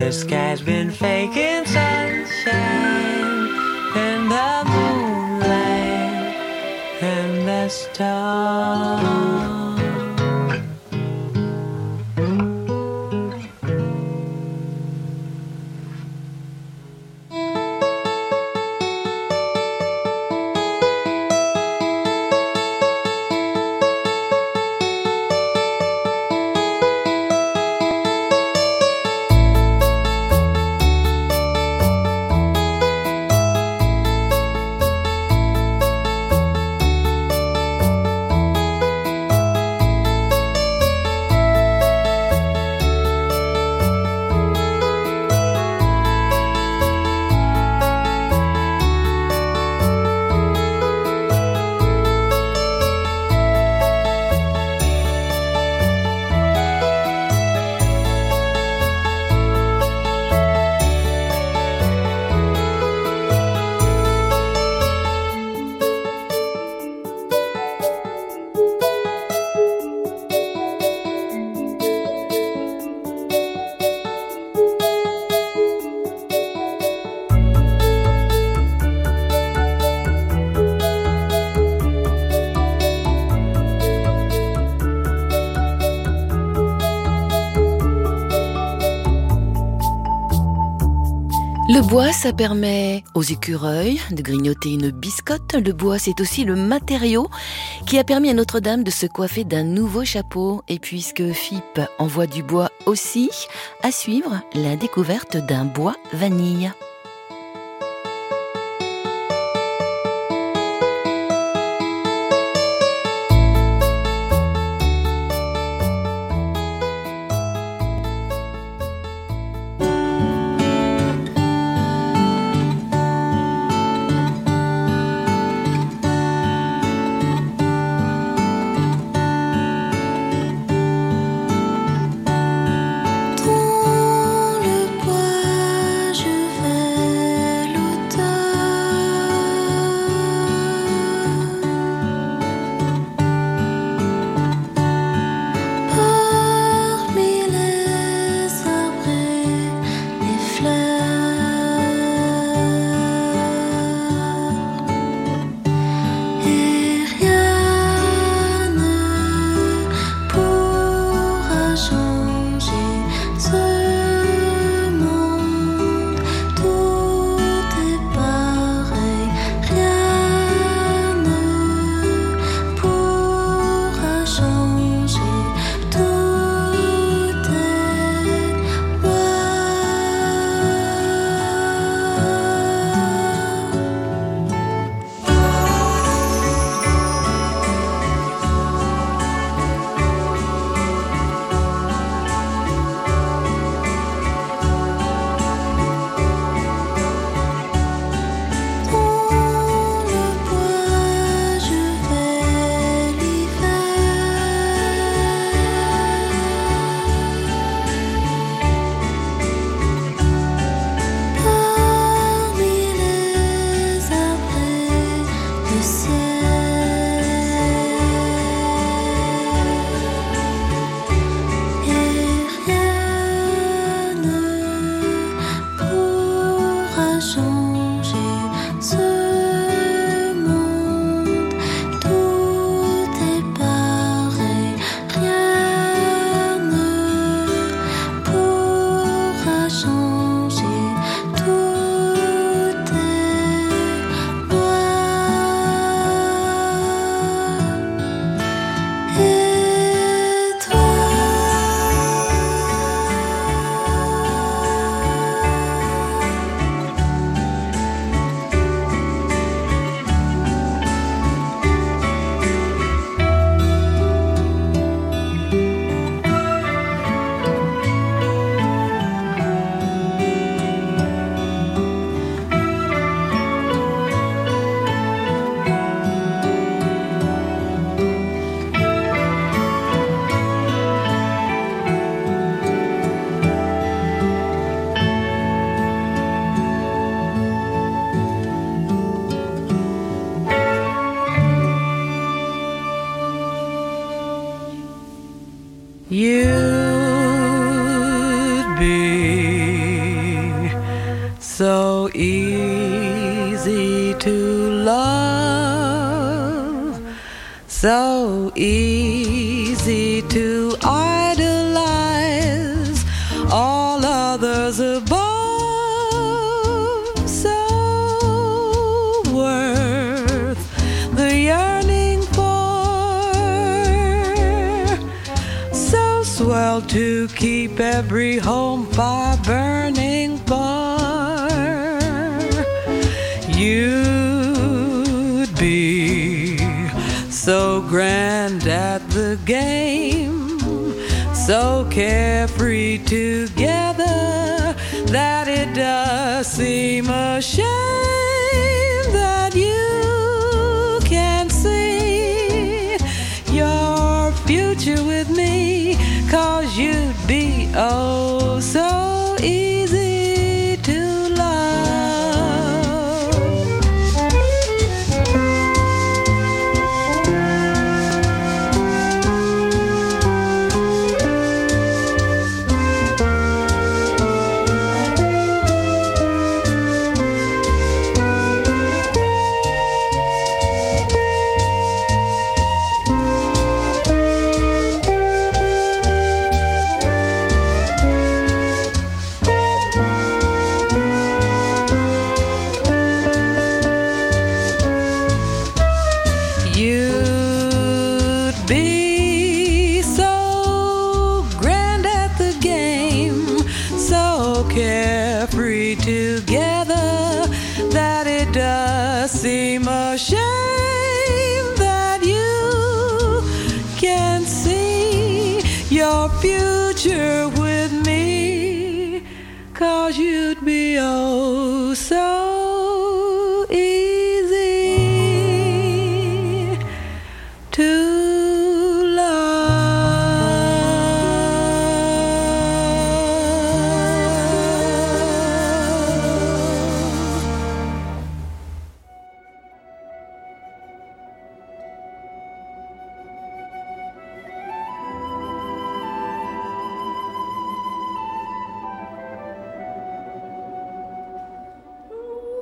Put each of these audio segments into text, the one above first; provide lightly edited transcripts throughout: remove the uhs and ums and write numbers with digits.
The sky's been faking sunshine and the moonlight and the stars. Le bois, ça permet aux écureuils de grignoter une biscotte. Le bois, c'est aussi le matériau qui a permis à Notre-Dame de se coiffer d'un nouveau chapeau. Et puisque FIP envoie du bois aussi, à suivre la découverte d'un bois vanille. Dans le bois, je vais so easy to love, so easy to idolize all others above, so worth the yearning for, so swell to keep every home fire burning for. You'd be so grand at the game, so carefree together, that it does seem a shame that you can't see your future with me, 'cause you'd be oh so easy to love. You'd be so grand at the game, so carefree together, that it does seem a shame that you can't see your future with me, 'cause you'd be oh so easy to love.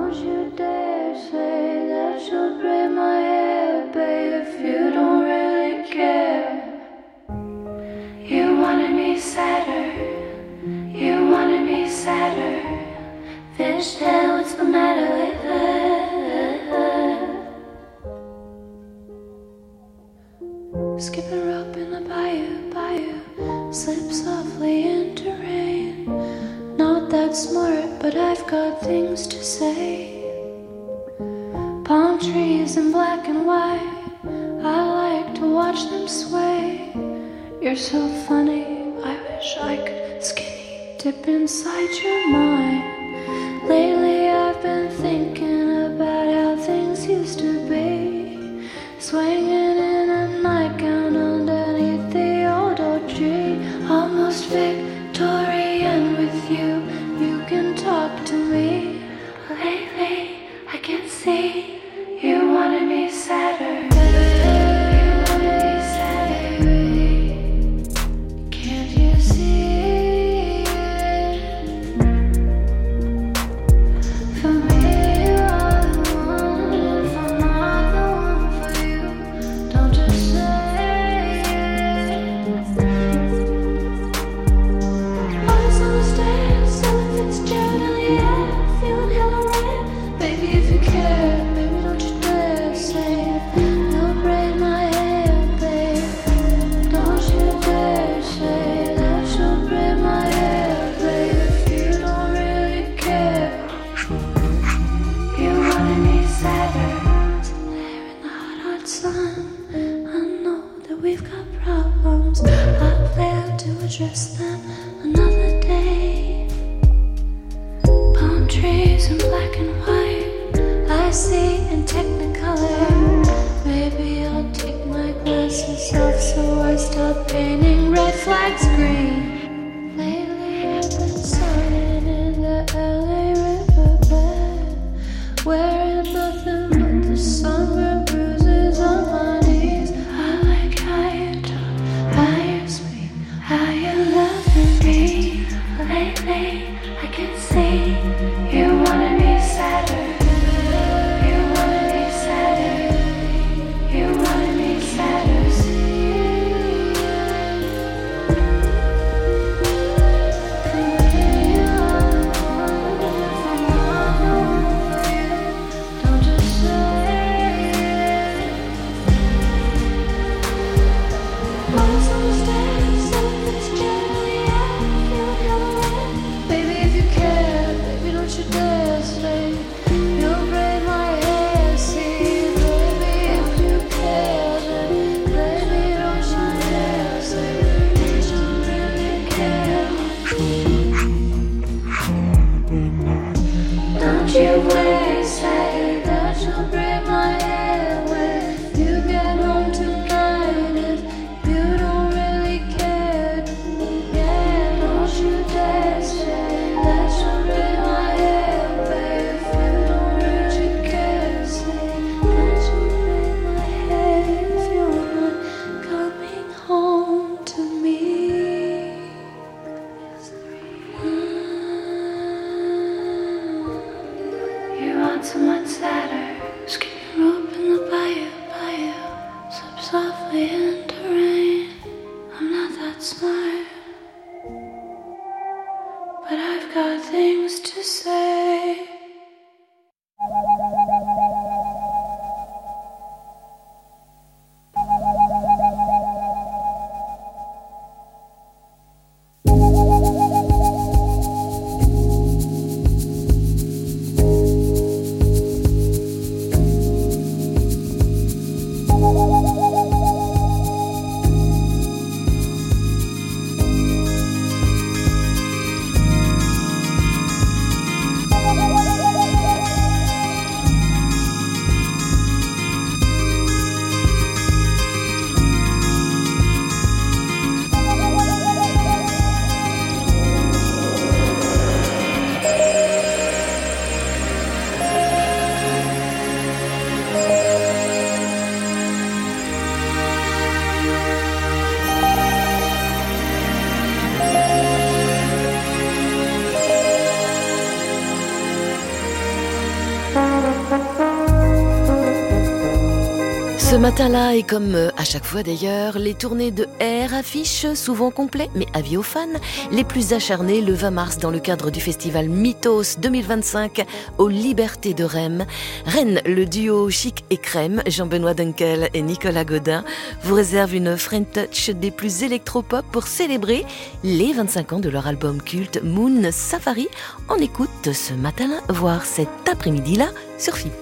Don't you dare say that you'll braid my hair, babe, if you don't really care. You wanted me sadder, you wanted me sadder. Fishtail, what's the matter with her? Skipping rope in the bayou, slip softly into rain. Not that smart, but I've got things to say. Palm trees in black and white, I like to watch them sway. You're so funny, I wish I could skinny dip inside your mind. Lately I've been thinking about how things used to be, swinging in a nightgown underneath the old oak tree. Almost Victorian with you, you can talk to me. Lately I can see you wanted me sadder. You wanted me sadder. Can't you see it? For me you are the one, if I'm not the one for you, don't just say it. I was on the stairs, Ella Fitzgerald, yeah, feeling hella red. Baby, if you care, baby, don't you dare say you'll braid my hair, babe. Don't you dare say that you'll braid my hair, babe, if you don't really care. You wanted me sadder. There in the hot, hot sun, I know that we've got problems. I plan to address them another day. Palm trees in black and white, I see in technicolor. Maybe I'll take my glasses off so I stop painting red flags green. Lately I've been sunning in the LA riverbed, wearing nothing but the sunburn bruises on my knees. I like how you talk, how you speak, how you love me. Lately I can see you wanted me sadder. You wanted me sadder. You wanted me sadder. Don't just say it. I was on the stairs, Ella Fitzgerald, yeah, feeling hella red. Baby, if you care, baby, don't you dare say you'll braid my hair. See, baby, if you care, then baby, don't you dare say you don't really care. Don't you dare say that you'll braid my hair when you get home tonight if you don't really care. Yeah, don't you dare say that you'll braid my hair, babe, if you don't really care. Say that you'll braid my hair if you're not coming home to me. You want someone sadder, skipping rope in the bayou, slip softly into rain. I'm not that smart, but I've got things to say. Ce matin-là, et comme à chaque fois d'ailleurs, les tournées de R affichent souvent complets, mais avis aux fans, les plus acharnés le 20 mars dans le cadre du festival Mythos 2025 aux Libertés de Rennes. Rennes, le duo Chic et Crème, Jean-Benoît Dunkel et Nicolas Godin, vous réserve une French touch des plus électropop pour célébrer les 25 ans de leur album culte Moon Safari. On écoute ce matin-là, voire cet après-midi-là sur FIP.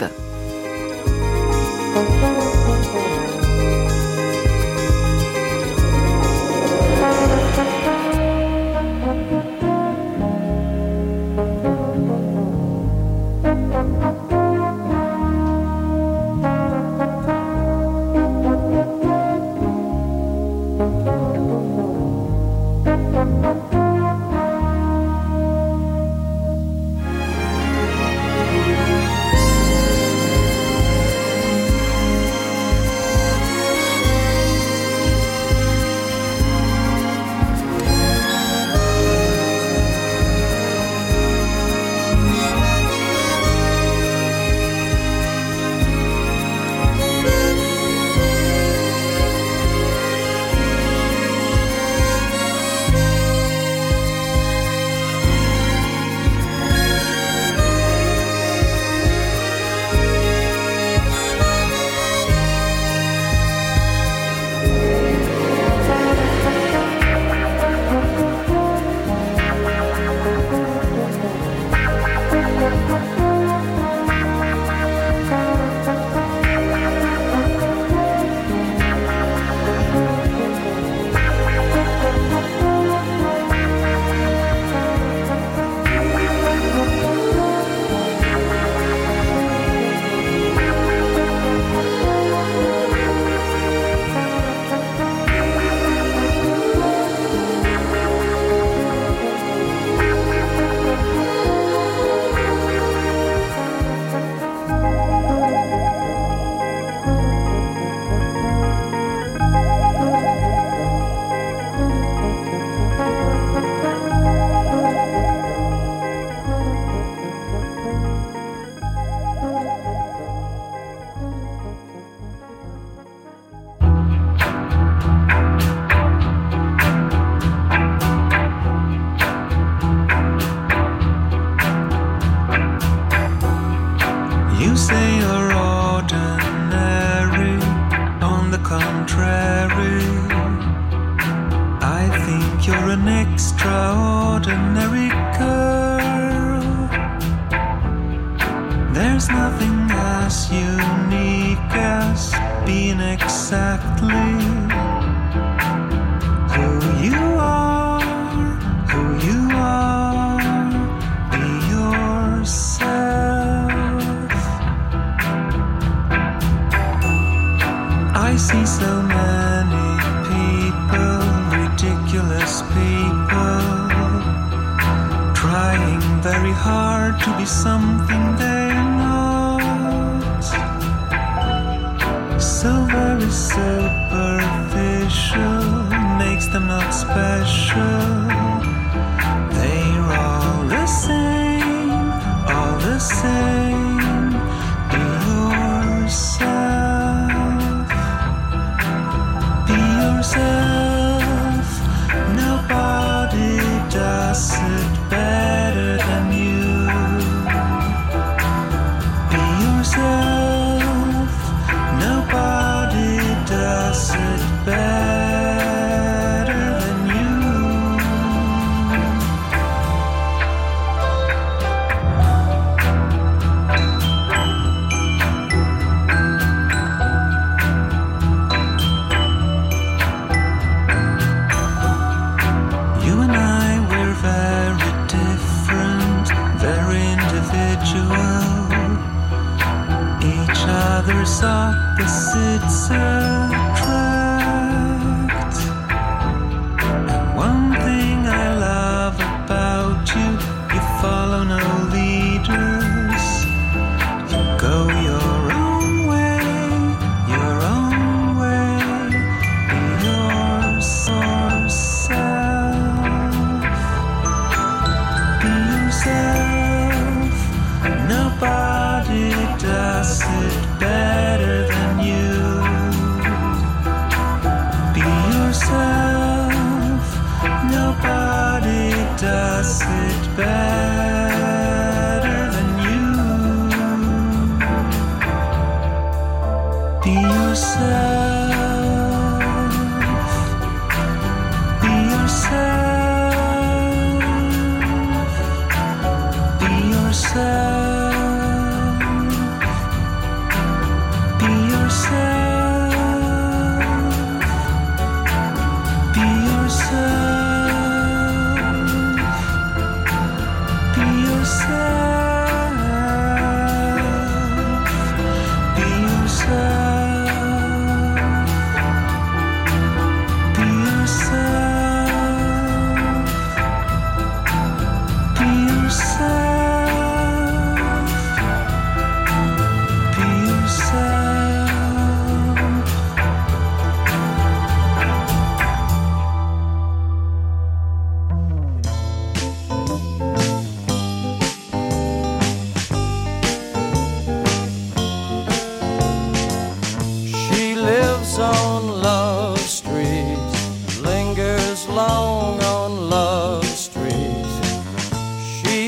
Nobody does it better than you.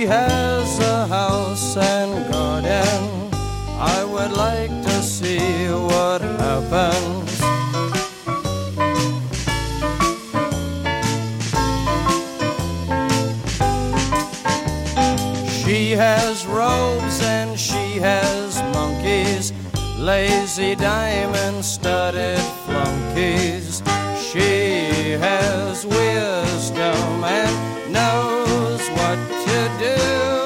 has a house and garden. I would like to see what happens. She has robes and she has monkeys, lazy diamond-studded flunkies. She has wisdom and knows what to do.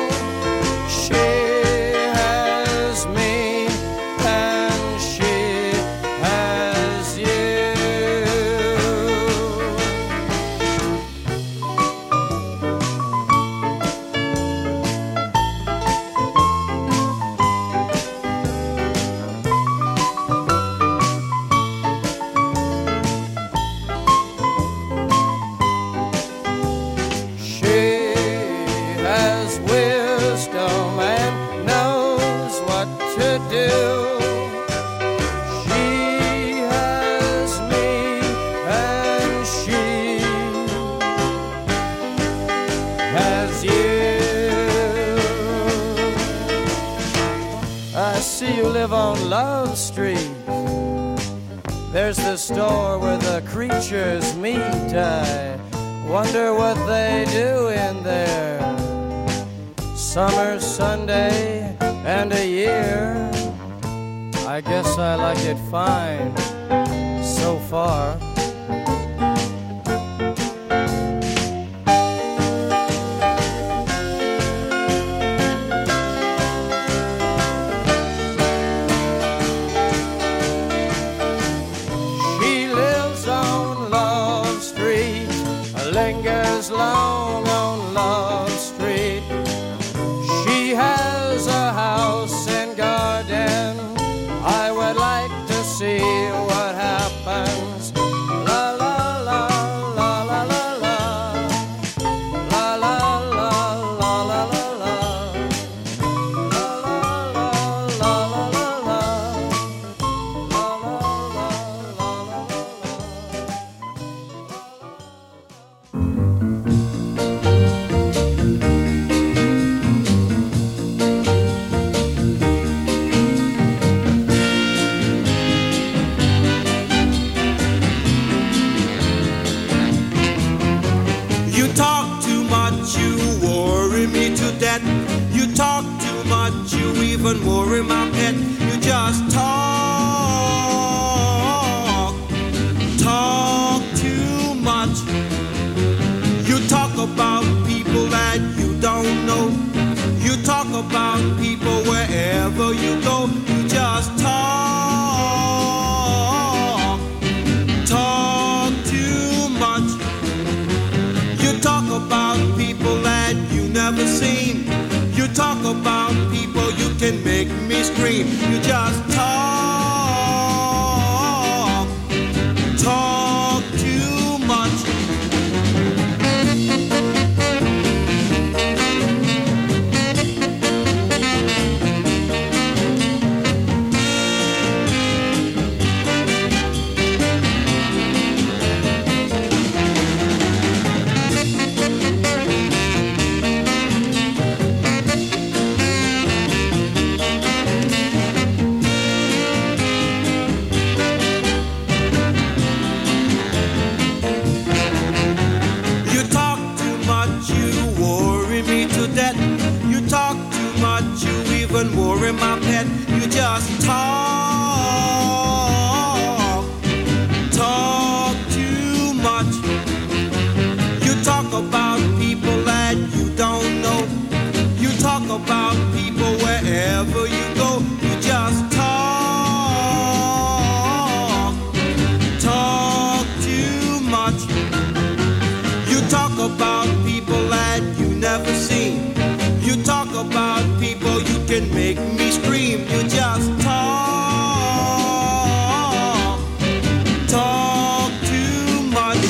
She has me and she has you. Live on Love Street. There's the store where the creatures meet. I wonder what they do in there. Summer, Sunday, and a year. I guess I like it fine so far. Long on Love Street. She has a house and garden. I would like to see what happens. La la la la la la la la la la la la la la You talk too much, you even worry my pet. You just talk too much. You talk about people that you don't know. You talk about people wherever you go. You just talk too much. You talk about people that you never seen. You talk about people, you can make me scream. You just talk too much. Worry my pet, you just talk too much. You talk about people that you don't know. You talk about people wherever you go. You just talk too much. You talk about people that you never seen. You talk about people, you can make me scream. You just talk too much.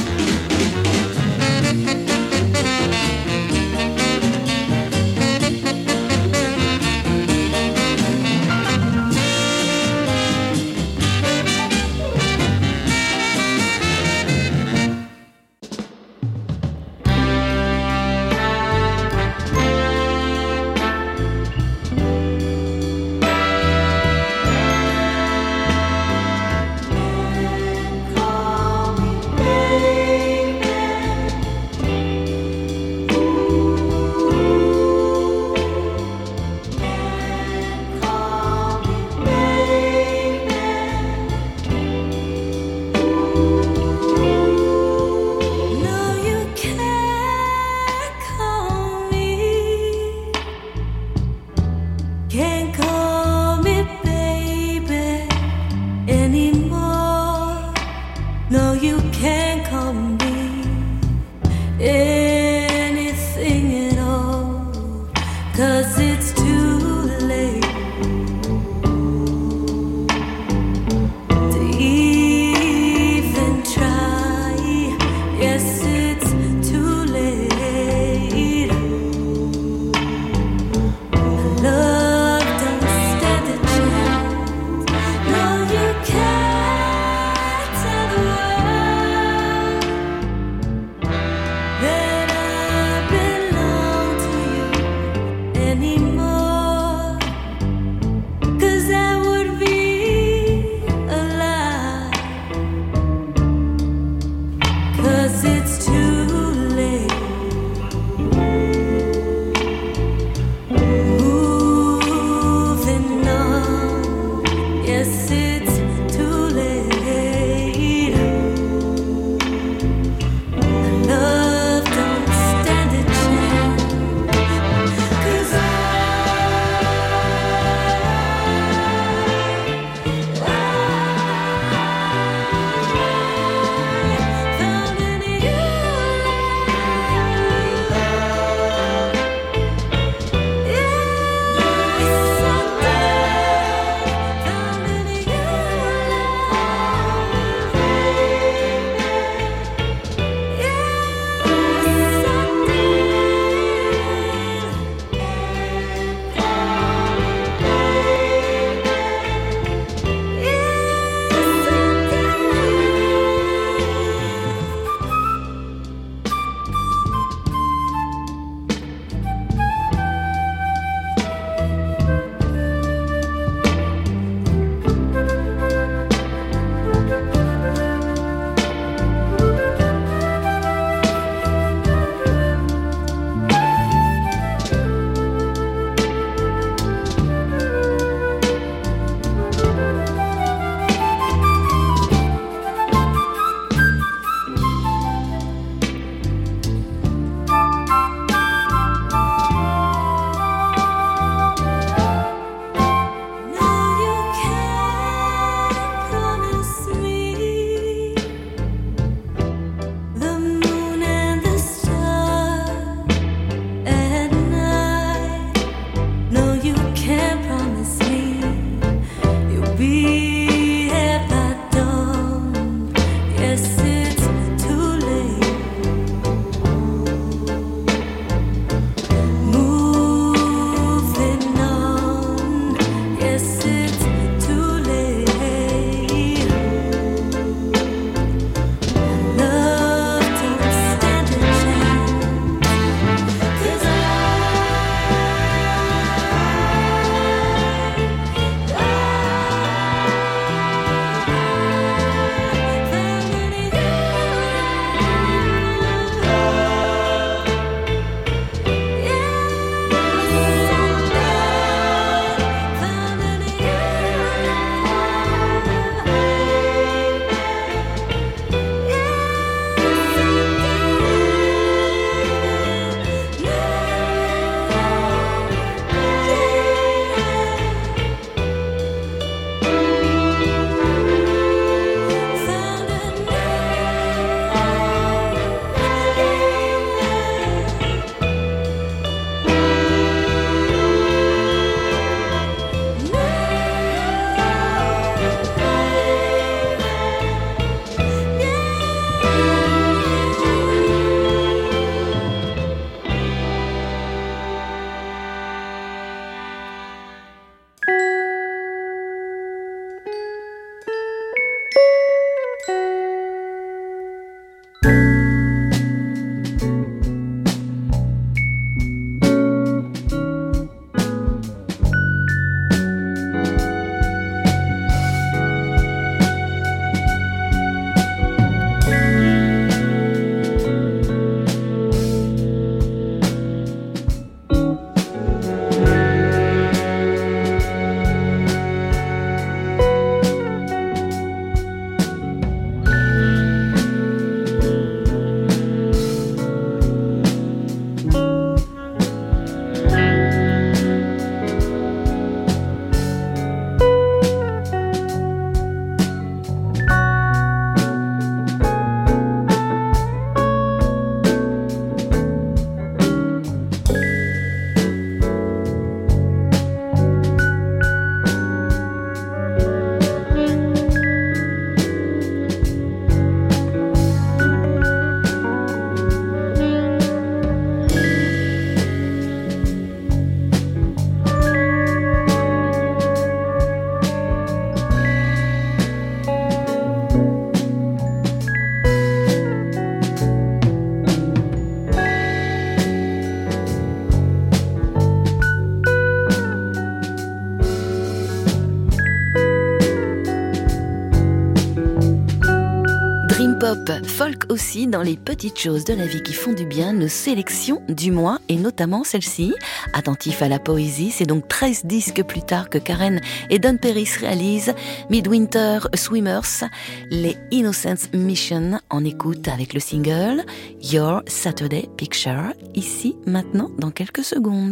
pop, folk aussi, dans les petites choses de la vie qui font du bien, nos sélections du mois, et notamment celle-ci. Attentif à la poésie, c'est donc 13 disques plus tard que Karen et Don Perris réalisent Midwinter Swimmers, les Innocence Mission, en écoute avec le single Your Saturday Picture, ici, maintenant, dans quelques secondes.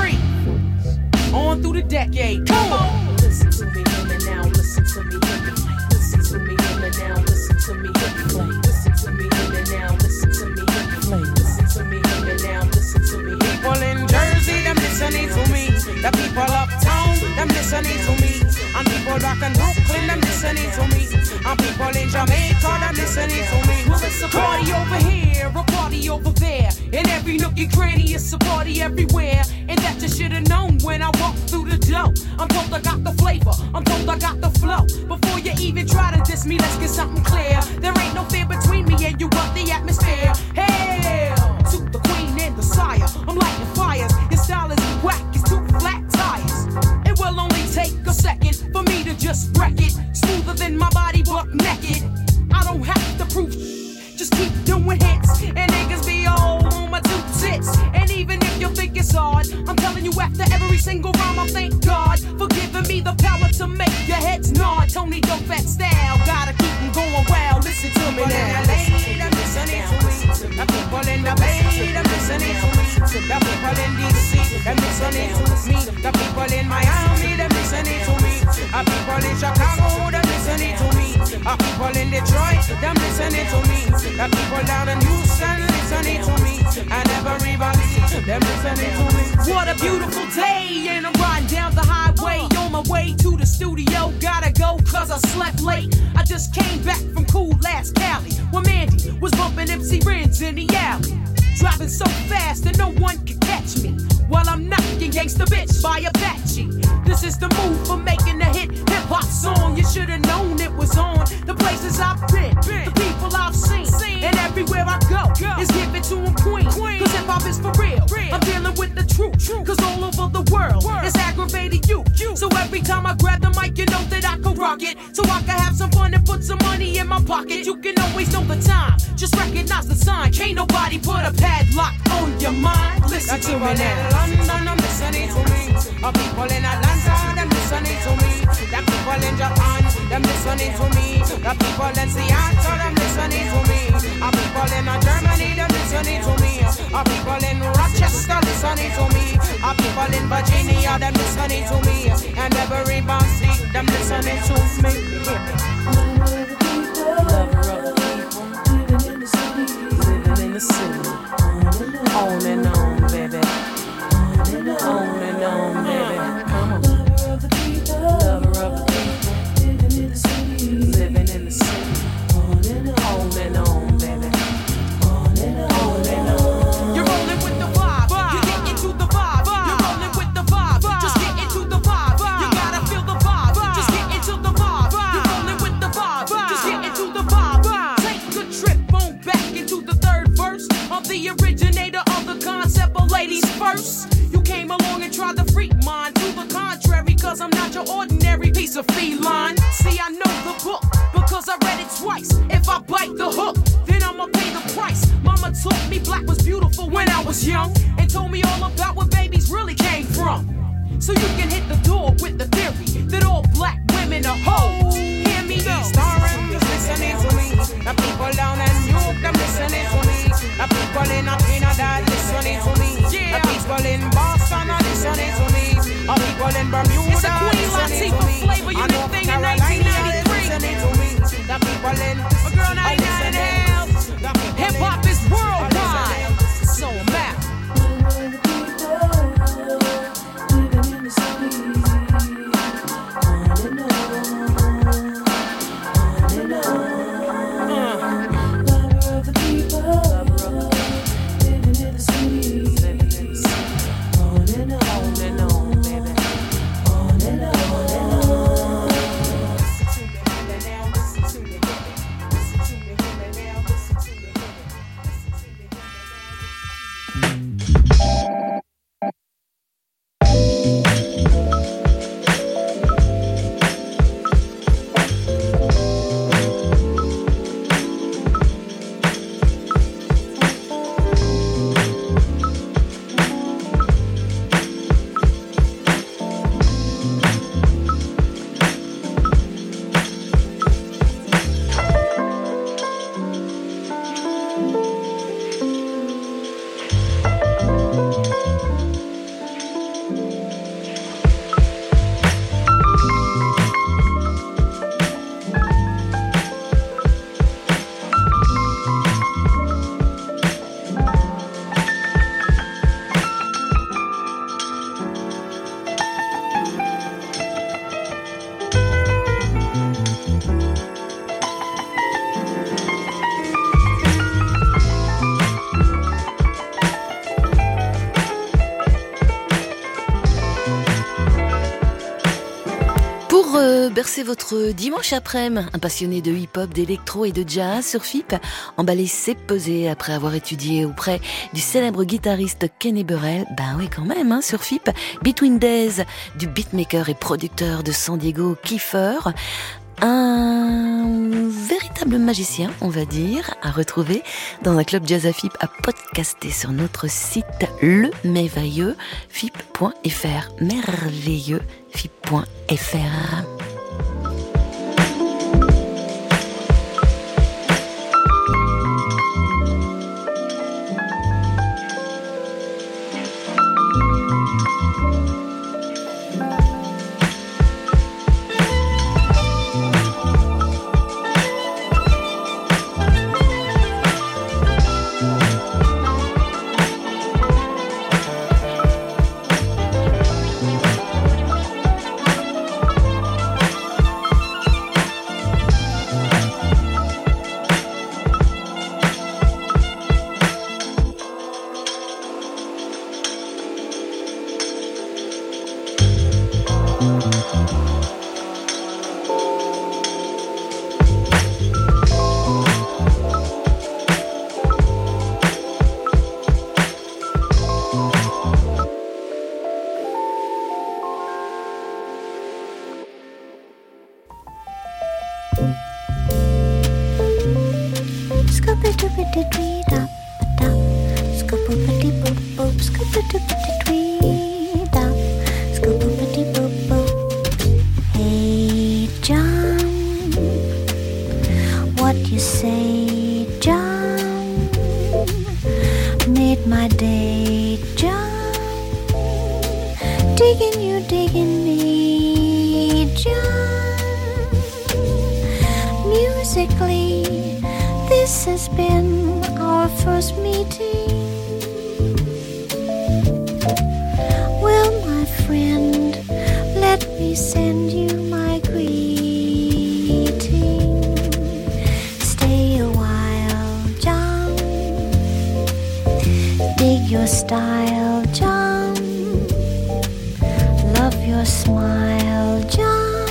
free. On through the decade. Come on. Listen to me, hear me now. Listen to me, hear me. Listen to me, hear me now. Listen to me, hear me. Listen to me, hear me now. Listen to me, hear me. Listen to me, hear me now. Listen to me. People in Jersey, them listening to me. The people uptown, them listening to me. And people back in Brooklyn, them listening to me. And people in Jamaica, them listening to me. Well, it's a party over here, a party over there. In every nook and cranny, it's a party everywhere. And that you should have known when I walked through the door. I'm told I got the flavor, I'm told I got the flow. Before you even try to diss me, let's get something clear. There ain't no fear between me and you, but the atmosphere. Hail to the queen and the sire. I'm lighting fires, your style is whack, it's two flat tires. It will only take a second for me to just wreck it. Smoother than my body, buck naked. I don't have to prove just keep doing hits. And niggas be all on my two tits. And even if you think it's hard, I'm telling you after every single rhyme, I thank God for giving me the power to make your heads nod. Tony Dope Fat style, gotta keep them going wild. Listen to me now. Them listening to me. The people in the Bay, them listening to me. The people in DC, them listening to me. The people in Miami, them listening to me. The people in Chicago, them listening to me. The people in Detroit, them listening to me. The people down in Houston listening to me. And everybody, them listening to me. What a beautiful day, and I'm riding down the highway on my way to the studio. Gotta go cause I slept late. I just came back from Cool Last Cali, where Mandy was bumping MC Renz in the alley. Driving so fast that no one could catch me while I'm knocking Gangsta Bitch by Apache. This is the move for making a hit hip-hop song. You should've known it was on. The places I've been, the people I've seen, and everywhere I go is give it to them queen. Cause hip-hop is for real. I'm dealing with the truth. Cause all over the world it's aggravating you. So every time I grab the mic, you know that I can rock it. So I can have some fun and put some money in my pocket. You can always know the time, just recognize the sign. Can't nobody put a padlock on your mind. Listen to me now. London, I'm listening to me. People in Atlanta, them listening to me. The people in Japan, them listening to me. The people in Seattle, them listening to me. People in Germany, them listening to me. People in Rochester, listening to me. People in Virginia, them listening to me. And everybody, them listening to me. Lover of the people, living in the city, living in the city. On and on, baby. On and on, baby. Come on. Lover of the people, living in the city, living in the city. On and on, baby. On and on. You're rolling with the vibe. You get into the vibe. You're rolling with the vibe. Just get into the vibe. You gotta feel the vibe. Just get into the vibe. You're rolling with the vibe. Just get into the vibe. Take a trip on back into the third verse of the originator of the concept of ladies first. You came along and tried to freak mine. To the contrary, cause I'm not your ordinary piece of feline. See, I know the book because I read it twice. If I bite the hook, then I'ma pay the price. Mama taught me black was beautiful when I was young, and told me all about where babies really came from. So you can hit the door with the theory that all black women are hoes. Hear me now. Starring, listening to me. The people down in New York, them listening to me. The people in Trinidad listening to me. The people in Boston are listening to me. The people in Bermuda it's a Queen listening to me. Flavor, you North thing in 1993. Listening to me. The people in a girl 99 and a half. Hip hop is worldwide. So I'm out. Pour bercer votre dimanche après-midi, un passionné de hip-hop, d'électro et de jazz sur FIP, emballé s'est posé après avoir étudié auprès du célèbre guitariste Kenny Burrell, ben oui quand même, sur FIP, Between Days, du beatmaker et producteur de San Diego Kiefer, un véritable magicien, on va dire, à retrouver dans un club jazz à FIP, à podcaster sur notre site le merveilleux fip.fr, merveilleux fip.fr. Hey John, what you say, John, made my day, John, digging me, John. Musically, this has been our first meeting. Well, my friend, let me send you my greeting. Stay a while, John. Dig your style, John. Love your smile, John.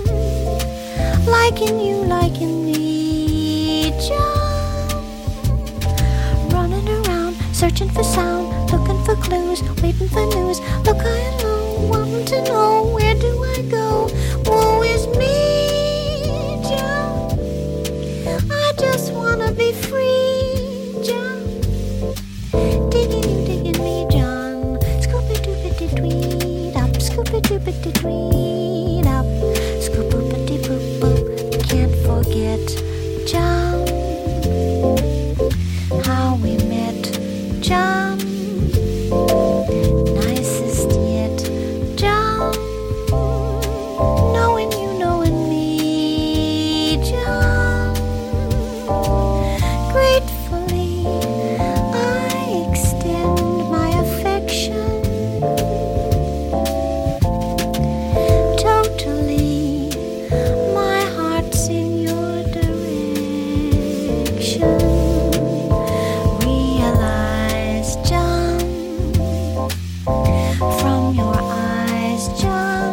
Liking you, liking me, John. Running around, searching for sound, looking for clues, waiting for news. Look high and low, wanting to know, where do I go? Woe is me, John. I just wanna be free, John. Digging me, John. Scoopy-doopity-tweet up, scoopy-doopity-tweet up, scoop-oopity-boop-boop. Can't forget, John, how we met, John. Nicest yet, John. Knowing you, knowing me, John. Gratefully, I extend my affection. Totally, my heart's in your direction. Realize, John, from your eyes, John,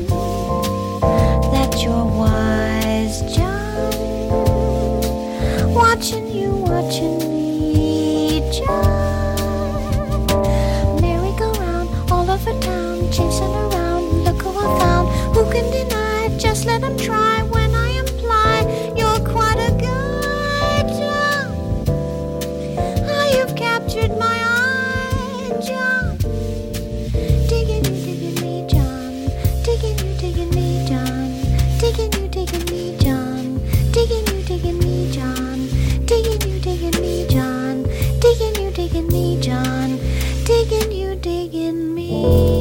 that you're wise, John. Watching you, watching me, John. Merry-go-round all over town, chasing around, look who I found. Who can deny? Just let him try. When I imply you're quite a guy, John. How you've captured my eye, John. Digging me, John. Digging me, John. Digging me, John. Digging me, John. Digging me, John. Digging me, John. Digging me.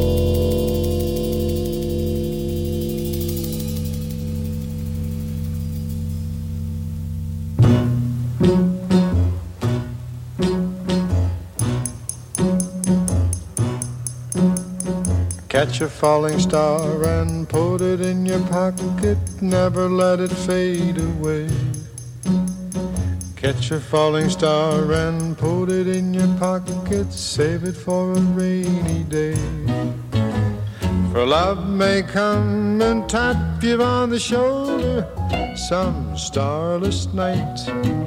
Catch a falling star and put it in your pocket, never let it fade away. Catch a falling star and put it in your pocket, save it for a rainy day. For love may come and tap you on the shoulder some starless night,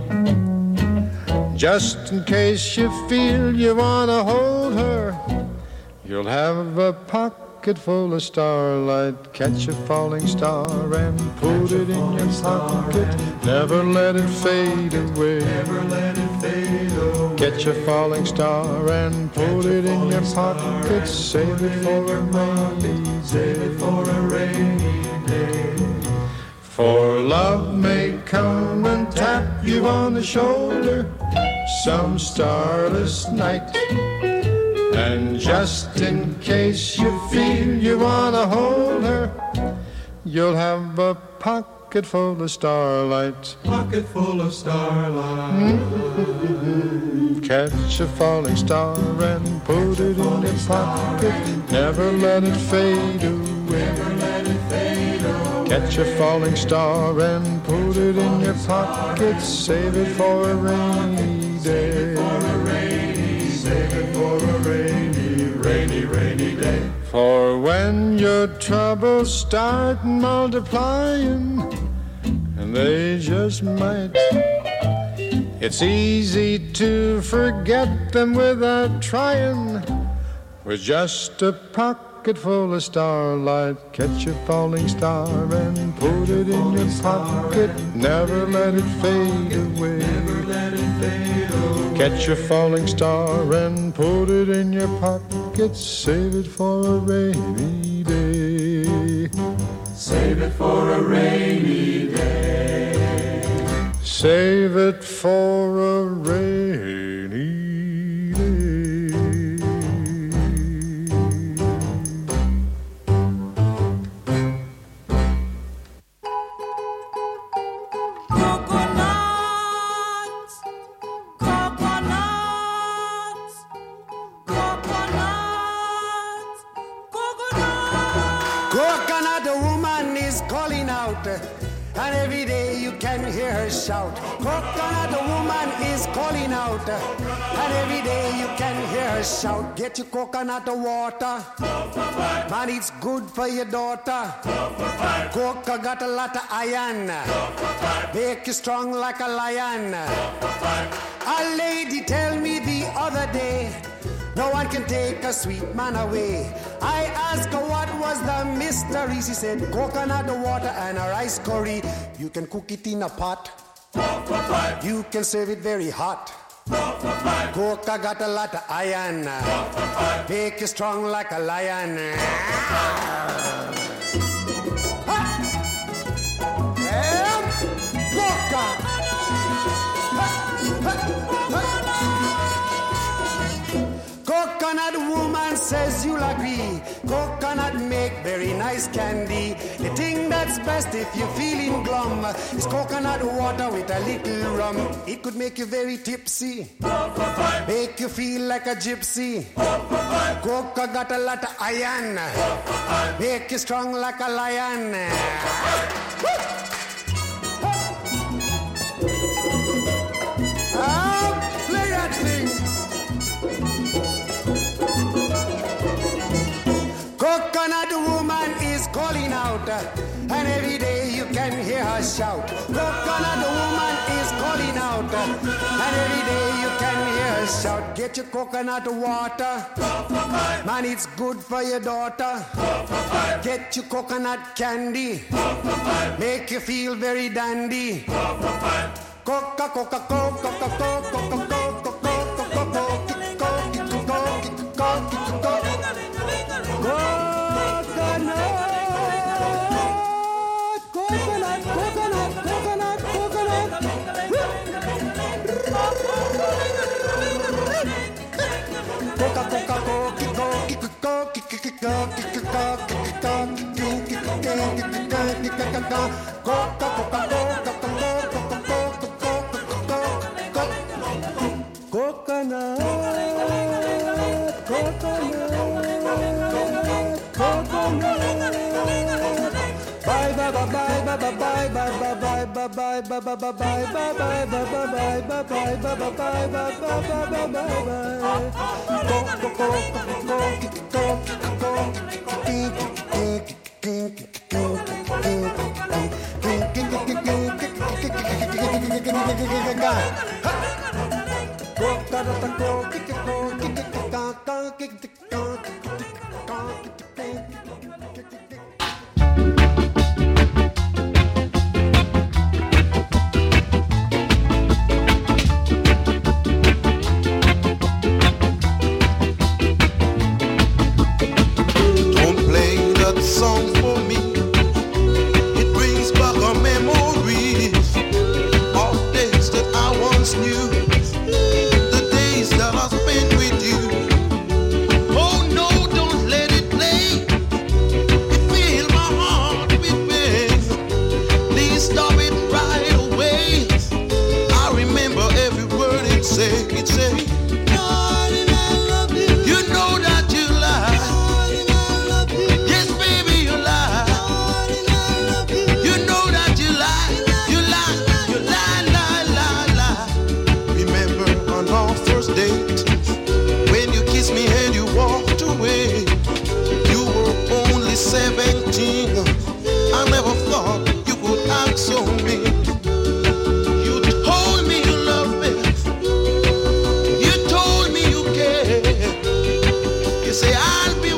just in case you feel you wanna hold her. You'll have a pocket full of starlight. Catch a falling star and put it in your pocket. Never let it fade away. Never let it fade away. Catch a falling star and put it in your pocket. Save it for a rainy day. Save it for a rainy day. For love may come and tap you on the shoulder some starless night, and just in case you feel you wanna hold her, you'll have a pocket full of starlight. Pocket full of starlight. Catch a falling star and put it in your pocket. Never let it fade away. Never let it fade away. Catch a falling star and put it in your pocket. Save it for a rainy day. Save it for a rainy, rainy day. For when your troubles start multiplying, and they just might, it's easy to forget them without trying. With just a pocket full of starlight, catch a falling star and put it in your pocket. Never let it fade away. Never let it fade away. Catch a falling star and put it in your pocket. Save it for a rainy day. Save it for a rainy day. Save it for a rainy day. And every day you can hear her shout. Coconut woman is calling out. And every day you can hear her shout. Get your coconut water. Man, it's good for your daughter. Coca got a lot of iron. Make you strong like a lion. A lady tell me the other day, no one can take a sweet man away. I asked her what was the mystery. She said coconut water and a rice curry. You can cook it in a pot. You can serve it very hot. Coca got a lot of iron. Make you strong like a lion. Coca. Coconut woman says you'll agree. Coconut make very nice candy. The thing that's best if you're feeling glum is coconut water with a little rum. It could make you very tipsy, make you feel like a gypsy. Coca got a lot of iron, make you strong like a lion. Play that thing. Coconut woman is calling out, and every day you can hear her shout. Coconut woman is calling out, and every day you can hear her shout. Get your coconut water, man, it's good for your daughter. Get your coconut candy, make you feel very dandy. Coca, Coca, Coca, Coca, Coca, Coca, Coca,